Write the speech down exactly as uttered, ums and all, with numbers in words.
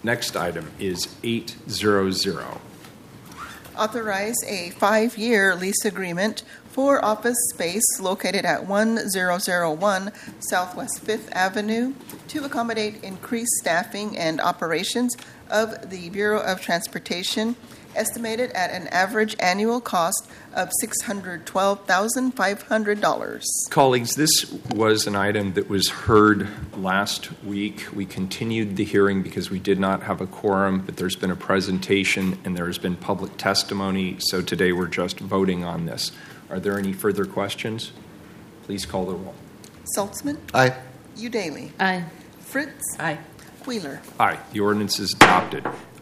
Next item is eight hundred. Authorize a five-year lease agreement for office space located at one thousand one Southwest Fifth Avenue to accommodate increased staffing and operations of the Bureau of Transportation, estimated at an average annual cost of six hundred twelve thousand five hundred dollars. Colleagues, this was an item that was heard last week. We continued the hearing because we did not have a quorum, but there's been a presentation and there has been public testimony, so today we're just voting on this. Are there any further questions? Please call the roll. Saltzman? Aye. Udaly? Aye. Fritz? Aye. Wheeler? Aye. The ordinance is adopted.